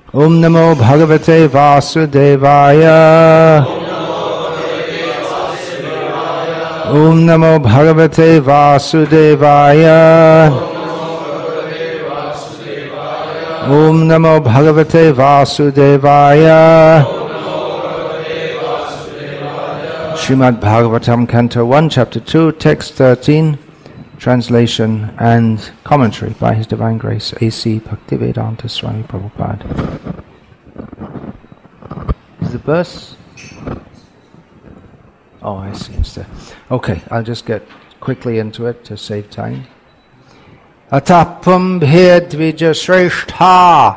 Om Namo Bhagavate Vasudevaya. Om Namo Bhagavate Vasudevaya. Om Namo Bhagavate Vasudevaya. Srimad Bhagavatam, Canto 1, Chapter 2, Text 13, translation and commentary by His Divine Grace A.C. Bhaktivedanta Swami Prabhupada. Is the verse? Oh, I see, it's there. Okay, I'll just get quickly into it to save time. Atapam bhedvija shrestha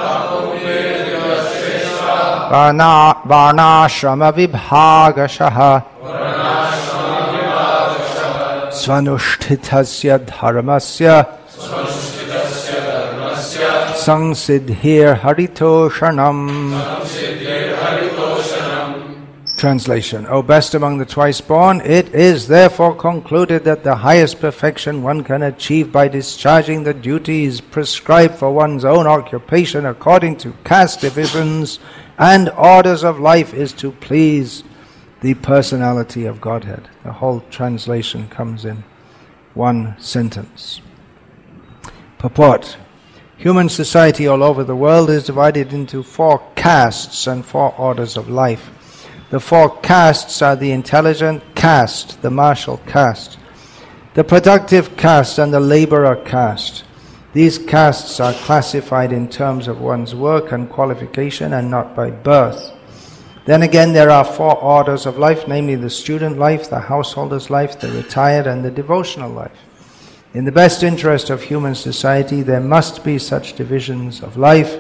varnashrama vibhagashaha svanushthitasya dharmasya sangsiddhir haritoshanam. Translation. O best among the twice born, it is therefore concluded that the highest perfection one can achieve by discharging the duties prescribed for one's own occupation according to caste divisions and orders of life is to please the personality of Godhead. The whole translation comes in one sentence. Purport. Human society all over the world is divided into 4 castes and 4 orders of life. The 4 castes are the intelligent caste, the martial caste, the productive caste, and the laborer caste. These castes are classified in terms of one's work and qualification and not by birth. Then again, there are 4 orders of life, namely the student life, the householder's life, the retired, and the devotional life. In the best interest of human society, there must be such divisions of life.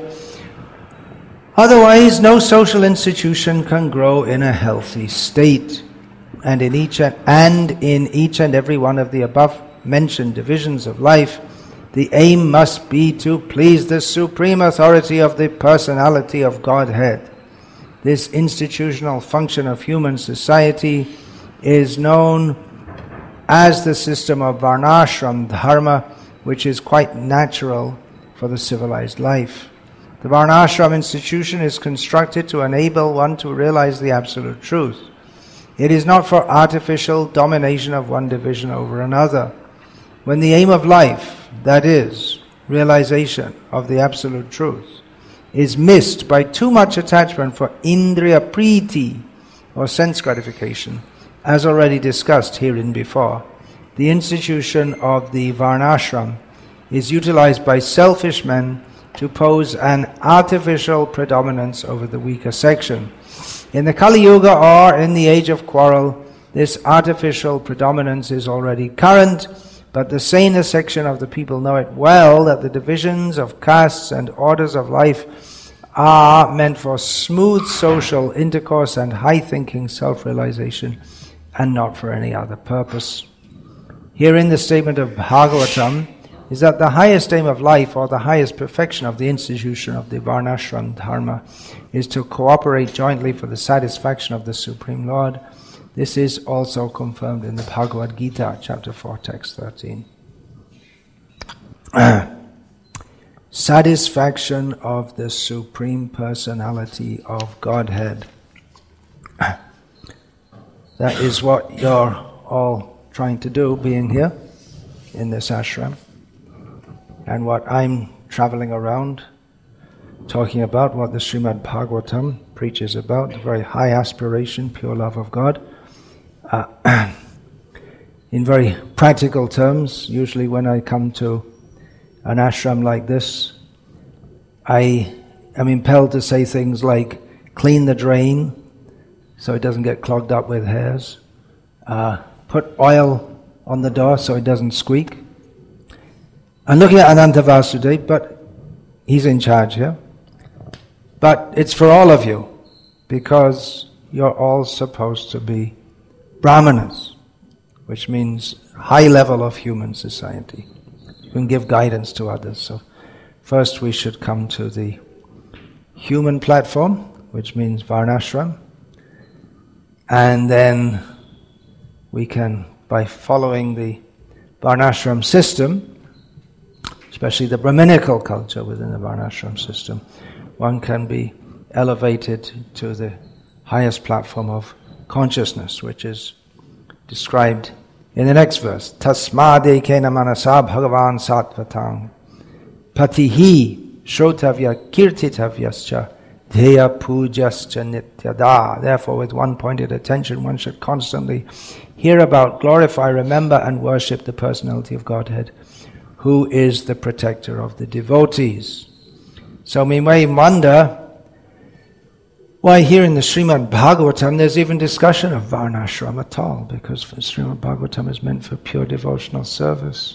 Otherwise, no social institution can grow in a healthy state. And in each and every one of the above-mentioned divisions of life, the aim must be to please the supreme authority of the personality of Godhead. This institutional function of human society is known as the system of Varnashram Dharma, which is quite natural for the civilized life. The Varnashram institution is constructed to enable one to realize the absolute truth. It is not for artificial domination of one division over another. When the aim of life, that is, realization of the absolute truth, is missed by too much attachment for indriya priti, or sense gratification, as already discussed herein before, the institution of the Varnashram is utilized by selfish men to pose an artificial predominance over the weaker section. In the Kali Yuga, or in the age of quarrel, this artificial predominance is already current, but the saner section of the people know it well that the divisions of castes and orders of life are meant for smooth social intercourse and high-thinking self-realization, and not for any other purpose. Herein the statement of Bhagavatam is that the highest aim of life, or the highest perfection of the institution of the Varnashram Dharma, is to cooperate jointly for the satisfaction of the Supreme Lord. This is also confirmed in the Bhagavad Gita, chapter 4, text 13. Satisfaction of the Supreme Personality of Godhead. That is what you're all trying to do, being here in this ashram. And what I'm traveling around talking about, what the Srimad Bhagavatam preaches about, the very high aspiration, pure love of God. In very practical terms, usually when I come to an ashram like this, I am impelled to say things like, clean the drain so it doesn't get clogged up with hairs, put oil on the door so it doesn't squeak. I'm looking at Ananta Vasudeva, but he's in charge here. But it's for all of you, because you're all supposed to be brahmanas, which means high level of human society. You can give guidance to others. So first we should come to the human platform, which means Varnashram. And then we can, by following the Varnashram system, especially the Brahminical culture within the Varnashram system, one can be elevated to the highest platform of consciousness, which is described in the next verse. Tasmade kena manasa bhagavan satvatang patihi shrotavya kirtitavyascha dheya pujascha nityada. Therefore, with one pointed attention, one should constantly hear about, glorify, remember, and worship the personality of Godhead, who is the protector of the devotees. So we may wonder why here in the Srimad Bhagavatam there's even discussion of Varnashram at all, because Srimad Bhagavatam is meant for pure devotional service.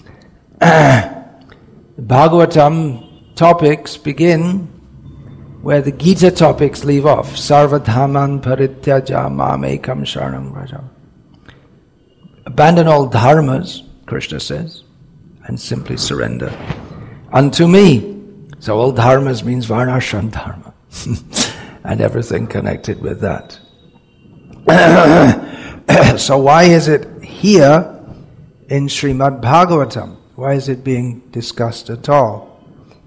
Bhagavatam topics begin where the Gita topics leave off. Sarvadhaman parityaja mamekam sharanam vraja. Abandon all dharmas, Krishna says, and simply surrender unto me. So all dharmas means Varnashram dharma. And everything connected with that. So why is it here in Srimad Bhagavatam? Why is it being discussed at all?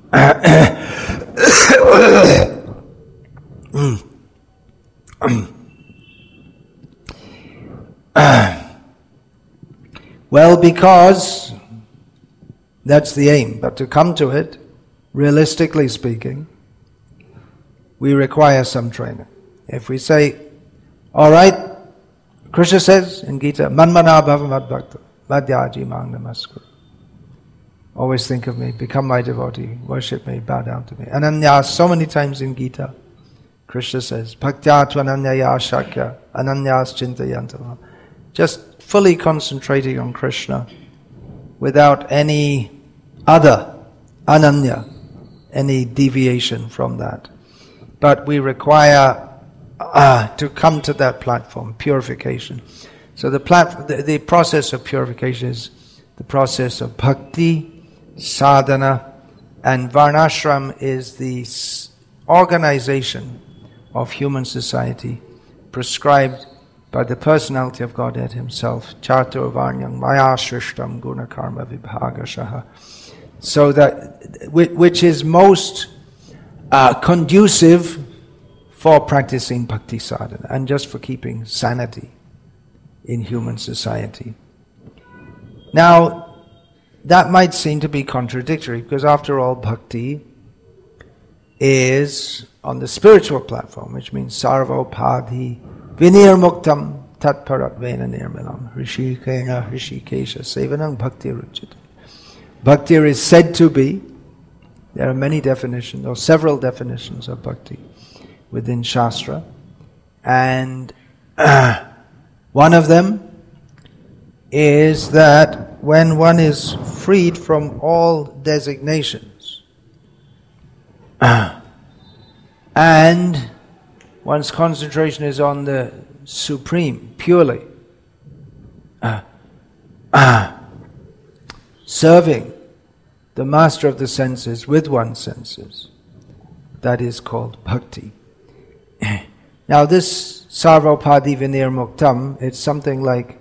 Well, because that's the aim. But to come to it, realistically speaking, we require some training. If we say, all right, Krishna says in Gita, Manmana bhava madbhakta, vadyaji mang namaskuru. Always think of me, become my devotee, worship me, bow down to me. Ananya, so many times in Gita, Krishna says, bhaktya tvananyaya shakya, ananyas chintayantam. Just fully concentrating on Krishna without any other, ananya, any deviation from that. But we require to come to that platform, purification. So the process of purification is the process of bhakti, sadhana, and varnashram is the organization of human society prescribed by the personality of Godhead Himself. Chatur varnyam maya shrishtam guna karma vibhagashaha. So that, which is most conducive for practicing bhakti sadhana and just for keeping sanity in human society. Now, that might seem to be contradictory because after all, bhakti is on the spiritual platform, which means sarvopadhi vinirmuktam tatparatvena nirmalam rishikena rishikesha sevanam bhakti ruchita. Bhakti is said to be, there are many definitions, or several definitions of bhakti within Shastra, and one of them is that when one is freed from all designations and one's concentration is on the Supreme, purely serving the master of the senses with one's senses, that is called bhakti. Now this sarvopadi vinirmuktam, it's something like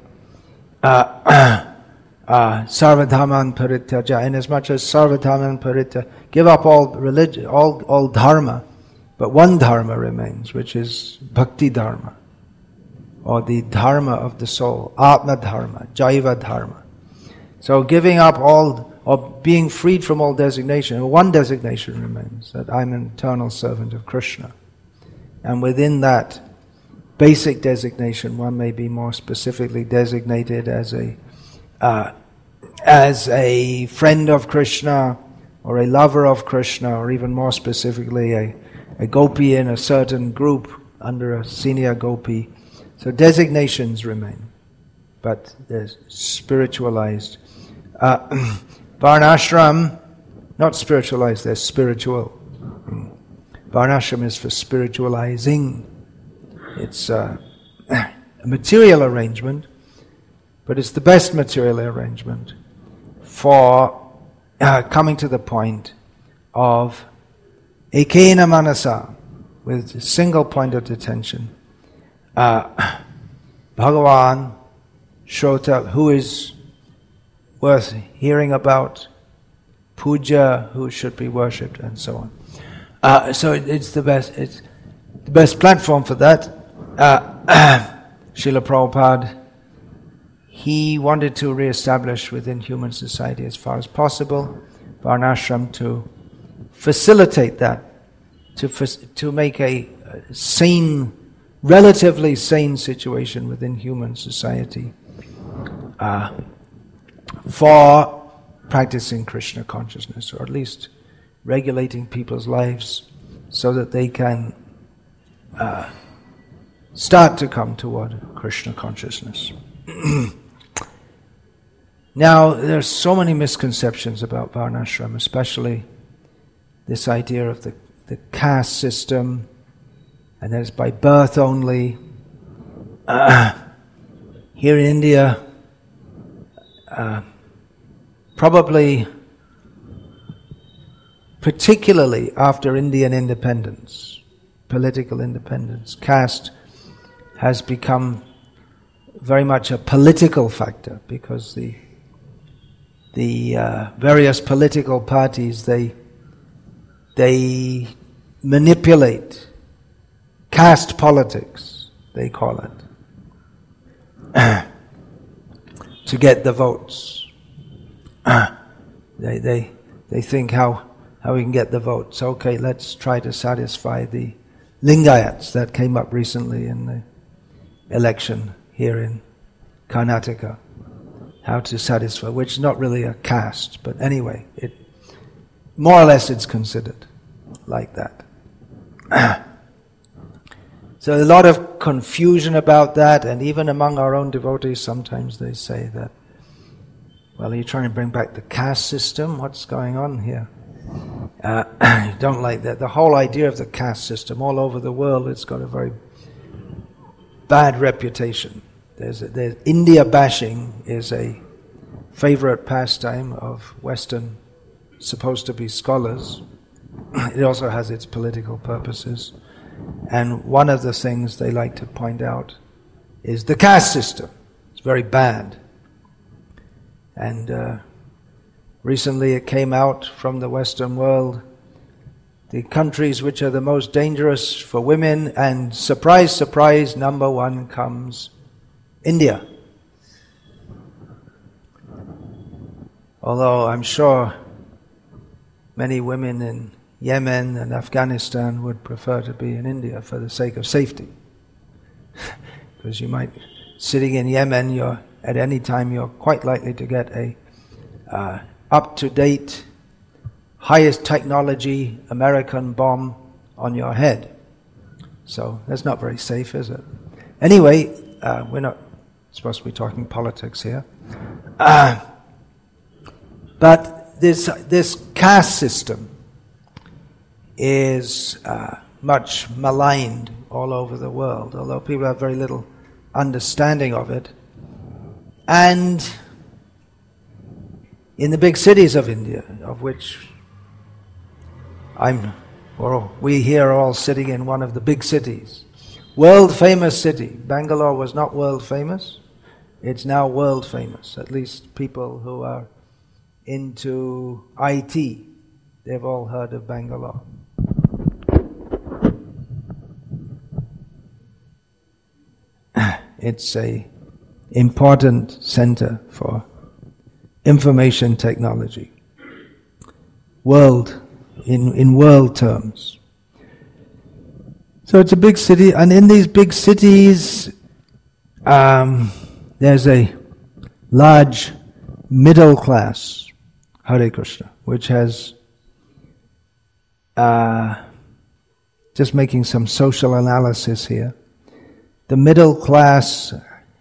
sarvadhaman parityaja, in as much as sarvadhaman parityaja, give up all religion, all dharma, but one dharma remains, which is bhakti dharma, or the dharma of the soul, atma dharma, jaiva dharma. So giving up all, or being freed from all designation, one designation remains, that I'm an eternal servant of Krishna. And within that basic designation, one may be more specifically designated as a friend of Krishna, or a lover of Krishna, or even more specifically a gopi in a certain group under a senior gopi. So designations remain, but they're spiritualized. Varnashram, not spiritualized, they're spiritual. Varnashram is for spiritualizing. It's a material arrangement, but it's the best material arrangement for coming to the point of ekena manasa, with a single point of attention. Bhagavan, Shrota, who is worth hearing about, puja, who should be worshipped, and so on. So it's the best. It's the best platform for that. Srila Prabhupada, he wanted to re-establish within human society as far as possible Varnashram to facilitate that, to make a sane, relatively sane situation within human society for practicing Krishna consciousness, or at least regulating people's lives so that they can start to come toward Krishna consciousness. Now, there's so many misconceptions about Varnashram, especially this idea of the caste system, and that it's by birth only. Here in India, probably particularly after Indian independence, political independence, caste has become very much a political factor, because the various political parties, they manipulate caste politics, they call it, to get the votes. They think how we can get the votes. Okay, let's try to satisfy the Lingayats that came up recently in the election here in Karnataka. How to satisfy, which is not really a caste, but anyway, it more or less it's considered like that. So a lot of confusion about that, and even among our own devotees sometimes they say that, well, are you trying to bring back the caste system? What's going on here? Don't like that. The whole idea of the caste system all over the world, it's got a very bad reputation. There's India bashing is a favorite pastime of Western, supposed to be scholars. It also has its political purposes. And one of the things they like to point out is the caste system. It's very bad. And recently it came out from the Western world, the countries which are the most dangerous for women, and surprise, surprise, number one comes India. Although I'm sure many women in Yemen and Afghanistan would prefer to be in India for the sake of safety. Because you might, sitting in Yemen, at any time you're quite likely to get a up-to-date, highest technology American bomb on your head. So that's not very safe, is it? Anyway, we're not supposed to be talking politics here. But this caste system is much maligned all over the world, although people have very little understanding of it. And in the big cities of India, of which we here are all sitting in one of the big cities, world famous city. Bangalore was not world famous. It's now world famous. At least people who are into IT, they've all heard of Bangalore. It's a important center for information technology. In world terms. So it's a big city, and in these big cities, there's a large middle class, Hare Krishna, which has, just making some social analysis here, the middle class,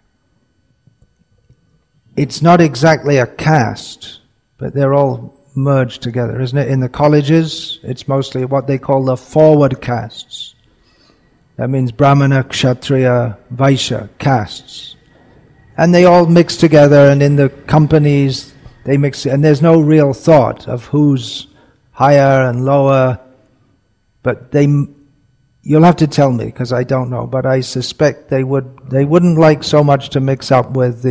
it's not exactly a caste, but they're all merged together, isn't it? In the colleges, it's mostly what they call the forward castes. That means Brahmana, Kshatriya, Vaishya castes. And they all mix together, and in the companies, they mix, and there's no real thought of who's higher and lower, but you'll have to tell me, because I don't know, but I suspect they wouldn't like so much to mix up with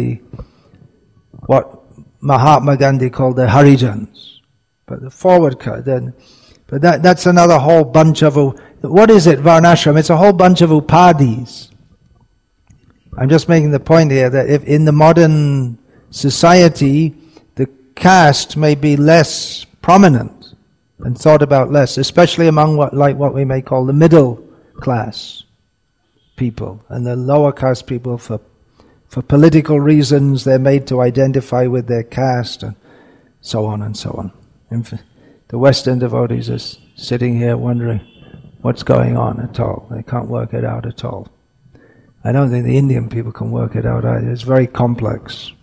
but Mahatma Gandhi called the Harijans. But the forward, but But that's another whole bunch of... What is it, Varnashram? It's a whole bunch of upadhis. I'm just making the point here that if in the modern society, the caste may be less prominent and thought about less, especially among what we may call the middle class people, and the lower caste people for political reasons they're made to identify with their caste and so on and so on. The Western devotees are sitting here wondering what's going on at all. They can't work it out at all. I don't think the Indian people can work it out either. It's very complex.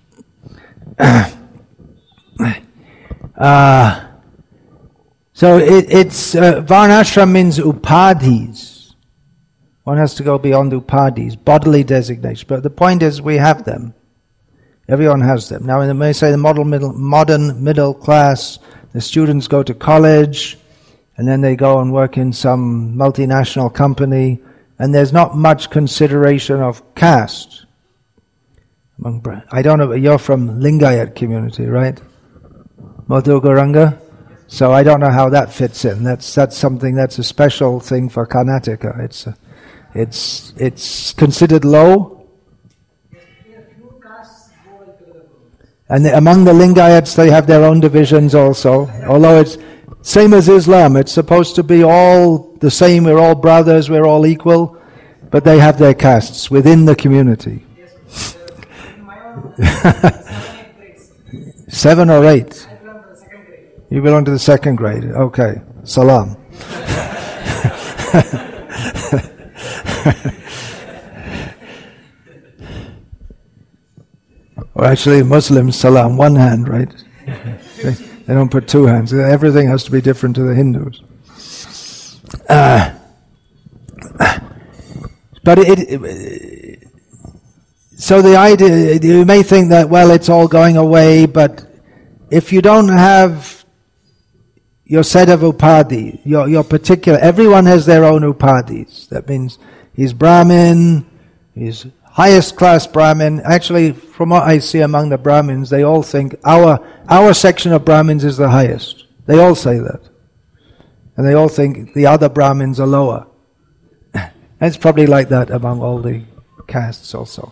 So it's Varnashram means upadhis. One has to go beyond upadhis, bodily designation. But the point is, we have them. Everyone has them. Now, when they say the modern middle class, the students go to college, and then they go and work in some multinational company, and there's not much consideration of caste. I don't know, you're from Lingayat community, right? Madhugaranga? So I don't know how that fits in. That's something that's a special thing for Karnataka. It's considered low. And among the Lingayats, they have their own divisions also. Although it's same as Islam, it's supposed to be all the same. We're all brothers. We're all equal, but they have their castes within the community. 7 or 8. You belong to the second grade. Okay. Salam. Or actually, Muslims, salam, one hand, right? They don't put 2 hands. Everything has to be different to the Hindus. But so the idea, you may think that, well, it's all going away, but if you don't have your set of upadhi, your particular, everyone has their own upadhis. That means he's Brahmin, he's highest class Brahmin. Actually, from what I see among the Brahmins, they all think our section of Brahmins is the highest. They all say that. And they all think the other Brahmins are lower. And it's probably like that among all the castes also.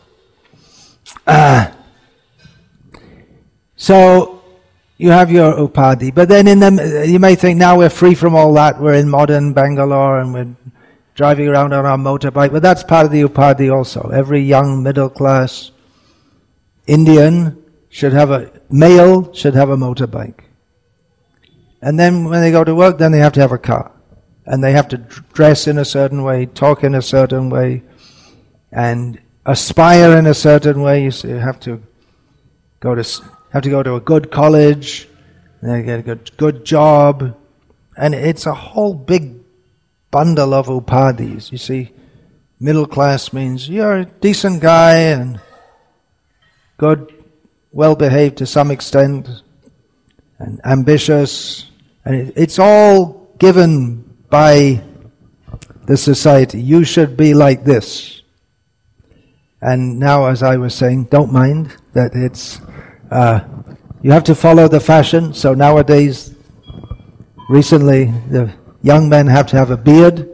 So you have your upadhi, but then you may think now we're free from all that. We're in modern Bangalore and we're driving around on our motorbike, but that's part of the upadhi also. Every young middle class Indian male should have a motorbike. And then when they go to work, then they have to have a car. And they have to dress in a certain way, talk in a certain way, and aspire in a certain way. So you have to go to a good college, and then get a good job. And it's a whole big bundle of upadhis. You see, middle class means you're a decent guy and good, well-behaved to some extent, and ambitious, and it's all given by the society. You should be like this. And now, as I was saying, don't mind that it's you have to follow the fashion. So nowadays, recently, the young men have to have a beard,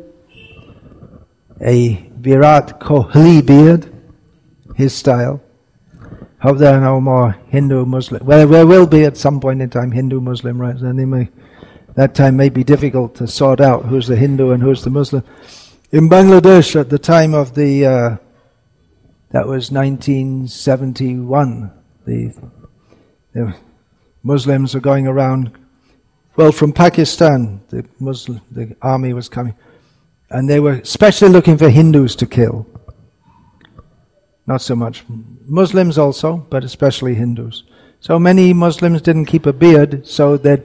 a Virat Kohli beard, his style. Hope there are no more Hindu, Muslim. Well, there will be at some point in time Hindu, Muslim, right? And that time may be difficult to sort out who's the Hindu and who's the Muslim. In Bangladesh, at the time of that was 1971, the Muslims were going around. Well, from Pakistan, the army was coming, and they were especially looking for Hindus to kill. Not so much Muslims also, but especially Hindus. So many Muslims didn't keep a beard, so they'd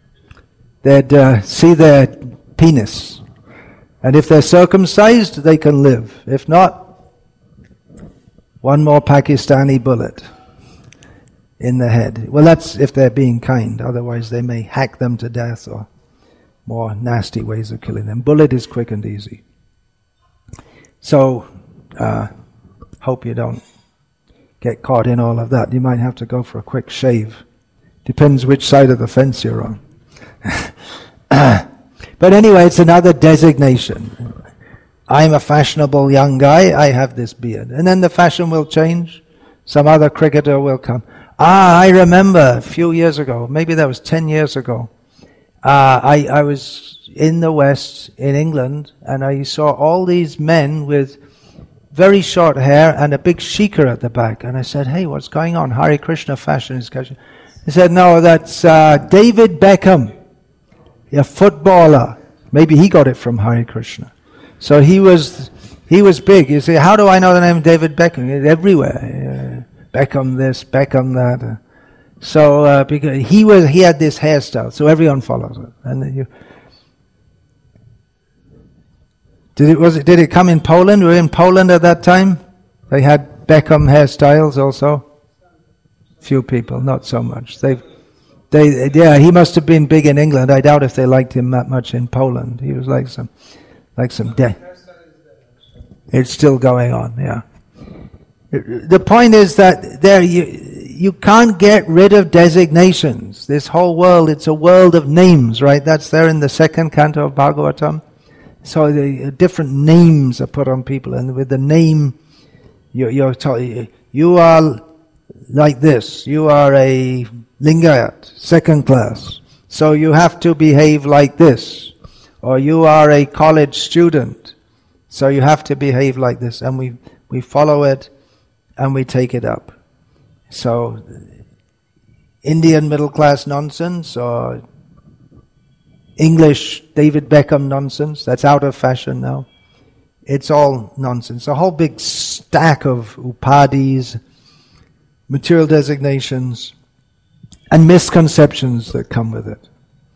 see their penis. And if they're circumcised, they can live. If not, one more Pakistani bullet in the head. Well, that's if they're being kind. Otherwise, they may hack them to death or more nasty ways of killing them. Bullet is quick and easy. So, hope you don't get caught in all of that. You might have to go for a quick shave. Depends which side of the fence you're on. But anyway, it's another designation. I'm a fashionable young guy, I have this beard. And then the fashion will change. Some other cricketer will come. I remember a few years ago, maybe that was 10 years ago, I was in the West, in England, and I saw all these men with very short hair and a big shikha at the back. And I said, hey, what's going on? Hare Krishna fashion is catching. He said, no, that's David Beckham, a footballer. Maybe he got it from Hare Krishna. So he was big. You see, how do I know the name David Beckham? It's everywhere. Beckham this, Beckham that. So because he had this hairstyle, so everyone follows it. And did it come in Poland? We were in Poland at that time. They had Beckham hairstyles also. Few people, not so much. He must have been big in England. I doubt if they liked him that much in Poland. He was like some It's still going on, yeah. The point is that you can't get rid of designations. This whole world, it's a world of names, right? That's there in the second canto of Bhagavatam. So the different names are put on people, and with the name, you're told, you are like this. You are a Lingayat, second class. So you have to behave like this. Or you are a college student. So you have to behave like this. And we follow it and we take it up. So Indian middle class nonsense or English David Beckham nonsense, that's out of fashion now. It's all nonsense. A whole big stack of upadhis, material designations, and misconceptions that come with it.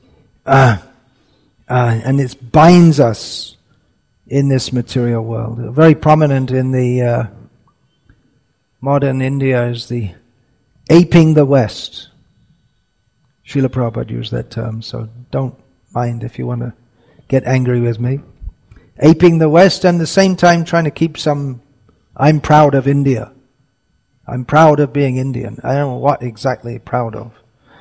And it binds us in this material world. Very prominent in the modern India is the aping the West. Srila Prabhupada used that term, so don't mind if you want to get angry with me. Aping the West, and at the same time trying to keep some, I'm proud of India. I'm proud of being Indian. I don't know what exactly proud of.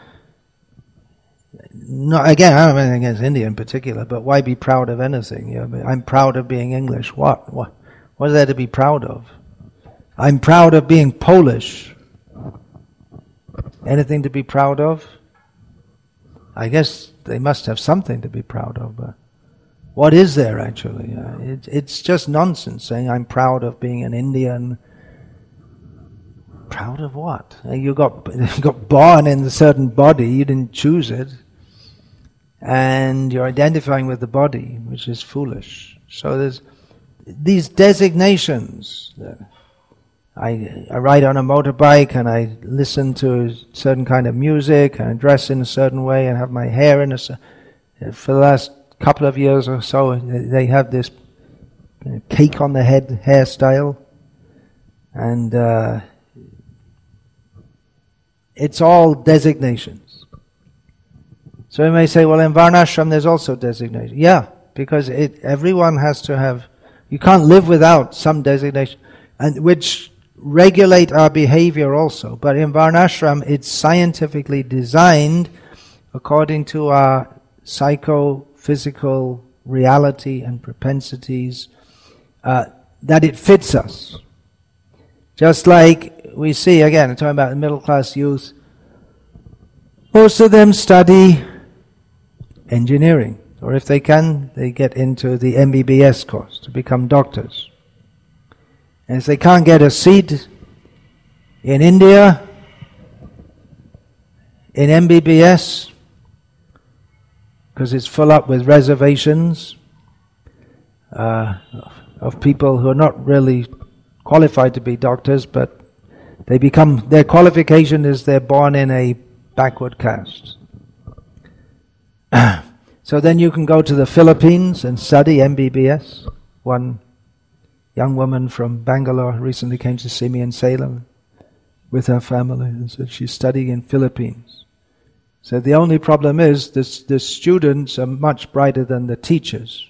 No, again, I don't have anything against India in particular, but why be proud of anything? You know, I'm proud of being English. What is there to be proud of? I'm proud of being Polish. Anything to be proud of? I guess they must have something to be proud of, but what is there actually? It's just nonsense saying I'm proud of being an Indian. Proud of what? You got born in a certain body, you didn't choose it. And you're identifying with the body, which is foolish. So there's these designations. I ride on a motorbike and I listen to a certain kind of music and I dress in a certain way and have my hair in for the last couple of years or so, they have this cake on the head hairstyle. And it's all designations. So you may say, well, in Varnashram there's also designation. Yeah, because everyone has to have, you can't live without some designation, and which regulate our behavior also. But in Varnashram it's scientifically designed according to our psychophysical reality and propensities, that it fits us. Just like we see, again, I'm talking about the middle class youth, most of them study engineering, or if they can, they get into the MBBS course to become doctors. And if they can't get a seat in India, in MBBS, because it's full up with reservations of people who are not really qualified to be doctors, but their qualification is they're born in a backward caste. So then you can go to the Philippines and study MBBS. One young woman from Bangalore recently came to see me in Salem with her family and said she's studying in Philippines. So the only problem is the students are much brighter than the teachers.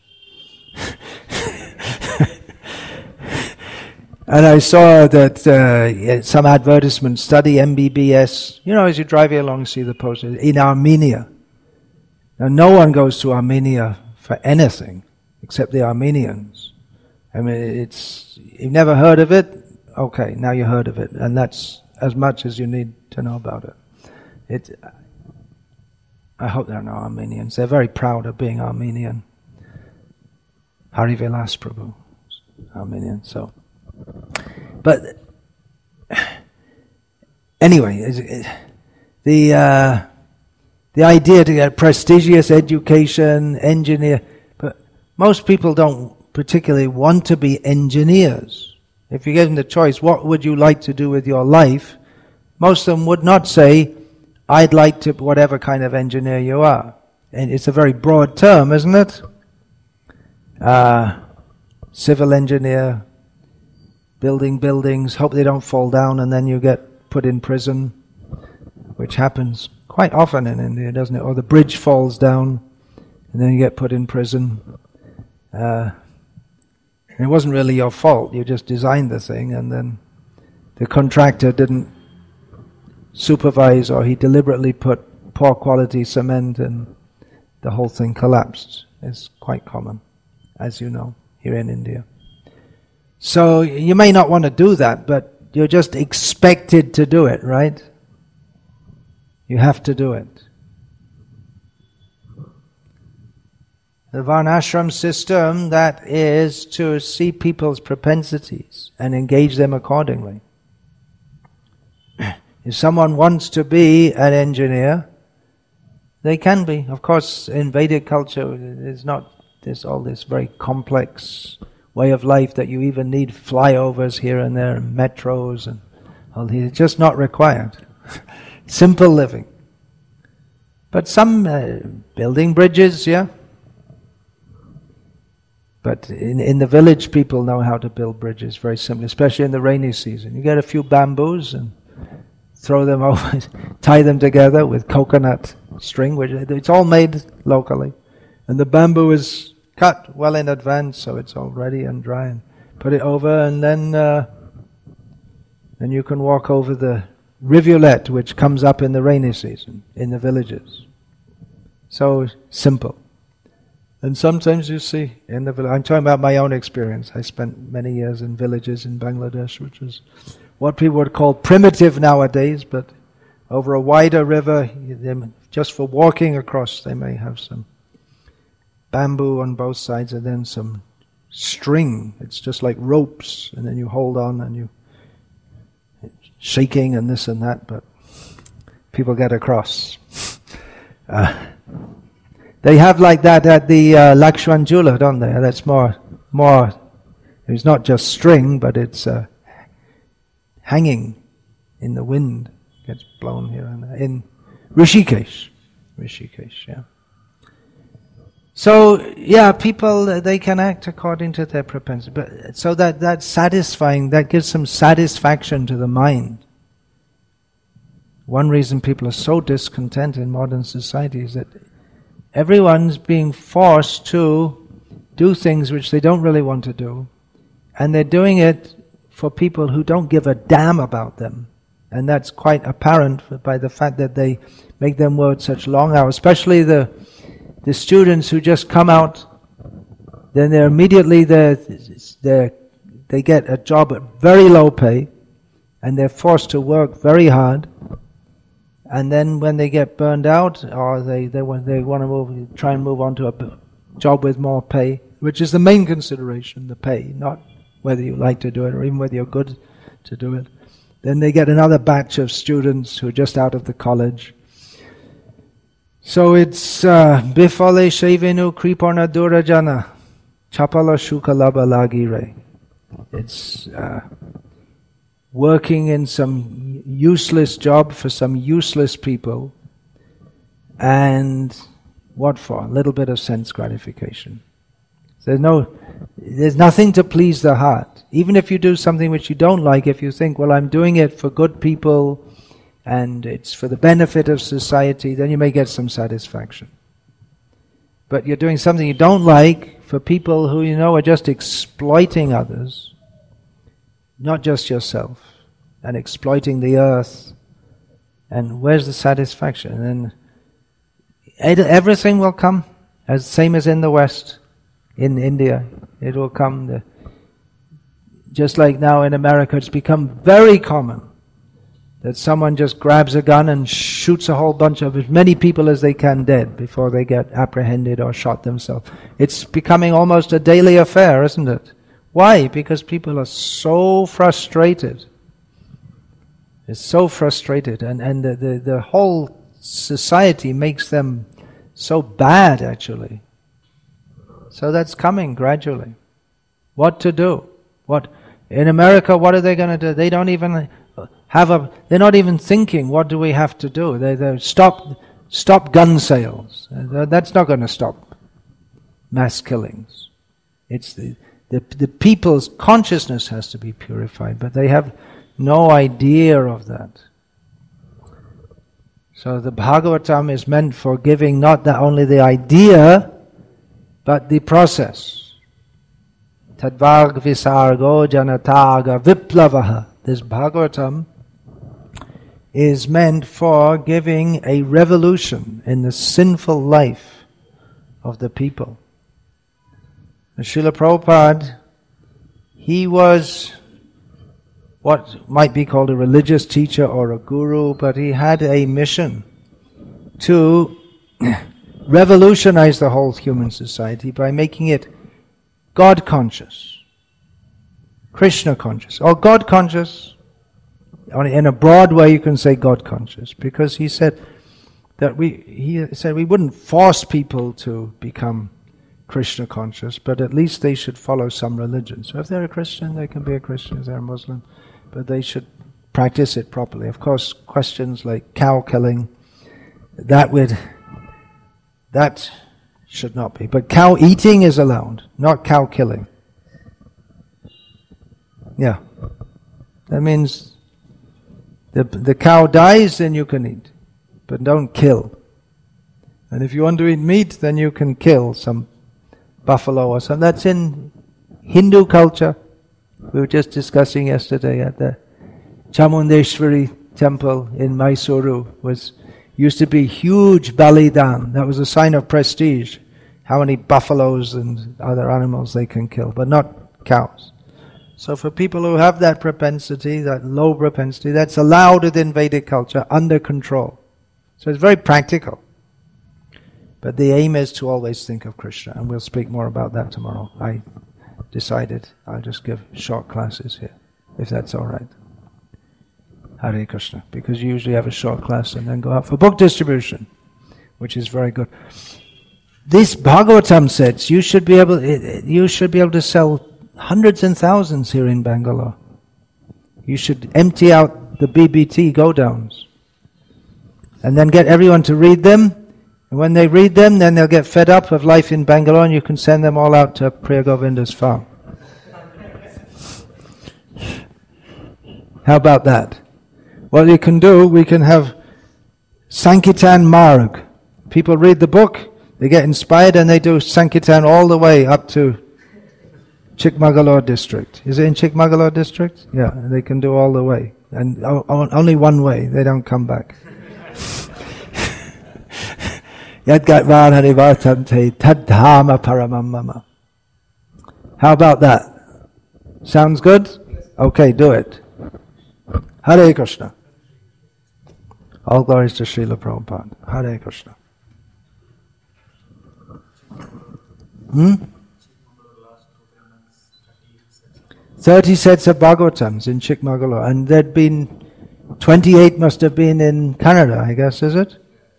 And I saw that some advertisement, study MBBS, as you drive here along, see the posters, in Armenia. Now no one goes to Armenia for anything except the Armenians. I mean, you've never heard of it? Okay, now you heard of it, and that's as much as you need to know about it. I hope there are no Armenians. They're very proud of being Armenian. Hari Vilas Prabhu, Armenian. So, but anyway, the idea to get prestigious education, engineer, but most people don't particularly want to be engineers. If you give them the choice, what would you like to do with your life? Most of them would not say, I'd like to, whatever kind of engineer you are. And it's a very broad term, isn't it? Civil engineer, building buildings, hope they don't fall down and then you get put in prison, which happens quite often in India, doesn't it? Or the bridge falls down and then you get put in prison. It wasn't really your fault, you just designed the thing and then the contractor didn't supervise, or he deliberately put poor quality cement and the whole thing collapsed. It's quite common, as you know, here in India. So you may not want to do that, but you're just expected to do it, right? You have to do it. The Varnashram system, that is to see people's propensities and engage them accordingly. If someone wants to be an engineer, they can be. Of course, in Vedic culture, there's all this very complex way of life that you even need flyovers here and there, and metros, and all these. It's just not required. Simple living. But some building bridges, yeah. But in the village, people know how to build bridges very simply, especially in the rainy season. You get a few bamboos and throw them over, tie them together with coconut string, which it's all made locally. And the bamboo is cut well in advance, so it's all ready and dry. And put it over, and then you can walk over the rivulet, which comes up in the rainy season in the villages. So simple. And sometimes you see in the village, I'm talking about my own experience. I spent many years in villages in Bangladesh, which is what people would call primitive nowadays, but over a wider river, just for walking across, they may have some bamboo on both sides and then some string. It's just like ropes, and then you hold on and you shaking and this and that, but people get across. They have like that at the Lakshman Jhula, don't they? That's more. It's not just string, but it's hanging in the wind, gets blown here and there. In Rishikesh, yeah. So yeah, people, they can act according to their propensity, but so that's satisfying. That gives some satisfaction to the mind. One reason people are so discontent in modern society is that everyone's being forced to do things which they don't really want to do, and they're doing it for people who don't give a damn about them. And that's quite apparent by the fact that they make them work such long hours, especially the students who just come out, then they're immediately they get a job at very low pay, and they're forced to work very hard. And then when they get burned out, or they want to try and move on to a job with more pay, which is the main consideration, the pay, not whether you like to do it or even whether you're good to do it. Then they get another batch of students who are just out of the college. So it's Bifale Shevenu Kriparna Durajana Chapala Shukalaba Lagire. It's working in some useless job for some useless people, and what for? A little bit of sense gratification. There's nothing to please the heart. Even if you do something which you don't like, if you think, well, I'm doing it for good people and it's for the benefit of society, then you may get some satisfaction. But you're doing something you don't like for people who you know are just exploiting others, not just yourself, and exploiting the earth. And where's the satisfaction? And then everything will come. Same as in the West, in India, it will come. Just like now in America, it's become very common that someone just grabs a gun and shoots a whole bunch of as many people as they can dead before they get apprehended or shot themselves. It's becoming almost a daily affair, isn't it? Why? Because people are so frustrated. It's so frustrated, and the whole society makes them so bad, actually. So that's coming gradually. What to do? In America, what are they going to do? They don't even they're not even thinking, what do we have to do? They stop gun sales. That's not going to stop mass killings. It's the people's consciousness has to be purified, but they have no idea of that. So the Bhagavatam is meant for giving not only the idea, but the process. Tadvarg visargo janataga viplavaha. This Bhagavatam is meant for giving a revolution in the sinful life of the people. Srila Prabhupada, he was what might be called a religious teacher or a guru, but he had a mission to revolutionize the whole human society by making it God conscious, Krishna conscious, or God conscious. In a broad way you can say God conscious, because he said that we wouldn't force people to become Krishna conscious, but at least they should follow some religion. So if they're a Christian, they can be a Christian. If they're a Muslim, but they should practice it properly. Of course, questions like cow killing, that should not be. But cow eating is allowed, not cow killing. Yeah. That means the cow dies, then you can eat. But don't kill. And if you want to eat meat, then you can kill some buffalo or something. That's in Hindu culture. We were just discussing yesterday at the Chamundeshwari temple in Mysuru. Used to be huge balidan. That was a sign of prestige. How many buffaloes and other animals they can kill, but not cows. So for people who have that propensity, that low propensity, that's allowed within Vedic culture, under control. So it's very practical. But the aim is to always think of Krishna, and we'll speak more about that tomorrow. I decided I'll just give short classes here, if that's all right. Hare Krishna, because you usually have a short class and then go out for book distribution, which is very good. This Bhagavatam says you should be able to sell hundreds and thousands here in Bangalore. You should empty out the BBT go-downs and then get everyone to read them. And when they read them, then they'll get fed up of life in Bangalore, and you can send them all out to Priya Govinda's farm. How about that? What you can do, we can have Sankirtan Marg. People read the book, they get inspired, and they do Sankirtan all the way up to Chikmagalur district. Is it in Chikmagalur district? Yeah, they can do all the way. And only one way, they don't come back. Yadgatvan harivartante tadhama paramam mama. How about that? Sounds good? Okay, do it. Hare Krishna. All glories to Srila Prabhupada. Hare Krishna. 30 sets of Bhagavatams in Chikmagalur, and there'd been 28 must have been in Canada, I guess, is it?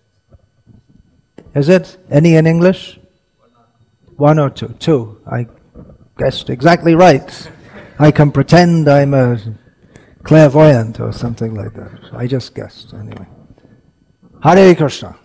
Is it? Any in English? One or two? Two. I guessed exactly right. I can pretend I'm a clairvoyant or something like that. I just guessed anyway. Hare Krishna.